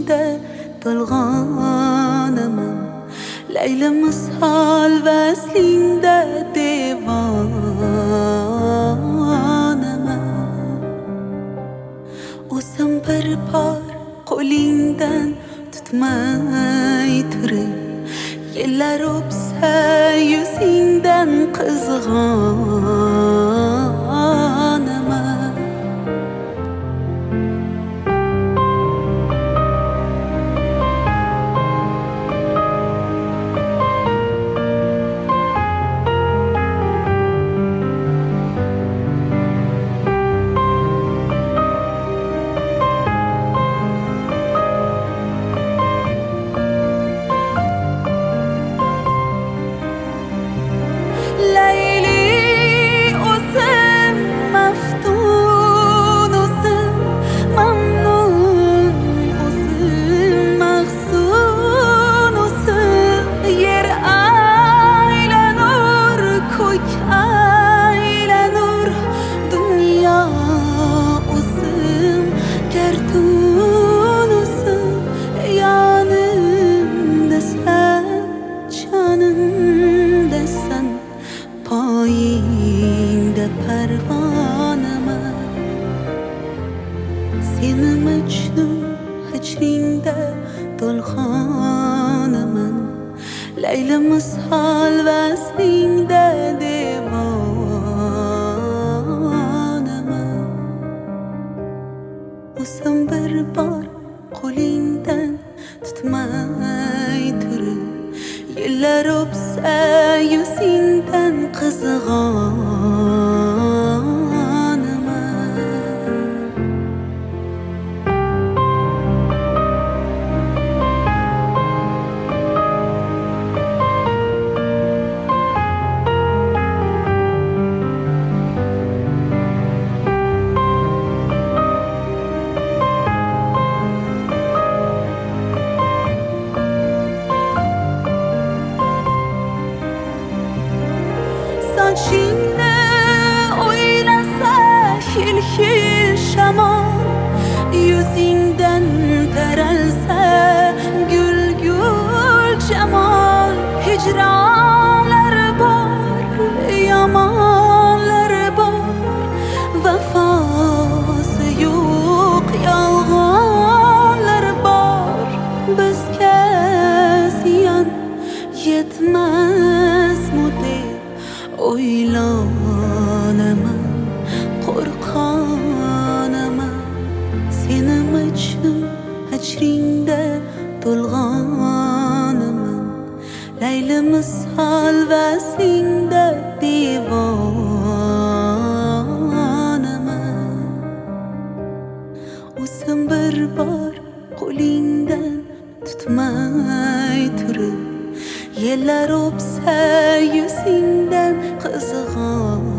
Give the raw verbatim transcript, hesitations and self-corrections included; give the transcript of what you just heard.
hashringda to'lg'onaman. Layli misol vaslingda devonaman. O'zim bir bor qo'lingdan tutmay turib, yillar o'psa yuzingdan qizg'onaman. Poyingda parvonaman. Seni Majnun hijringda to'lg'onaman. Layli misol vaslingda devonaman. O'zim bir bor qo'lingdan tutmay turib, yillar o'psa yuzingdan qizg'onaman. Sochingni o'ylasa hil-hil shamol, yuzingdan taralsa gul-gul jamol. Hijronlar bor, yomonlar bor, vafosi yo'q yolg'onlar bor. Bizga ziyon yetmasmi deb o'ylanaman, qo'rqonaman. Seni Majnun hijringda to'lg'onaman. Layli misol vaslingda devonaman. O'zim bir bor qo'lingdan tutmay turib, yillar o'psa yuzingdan qizg'on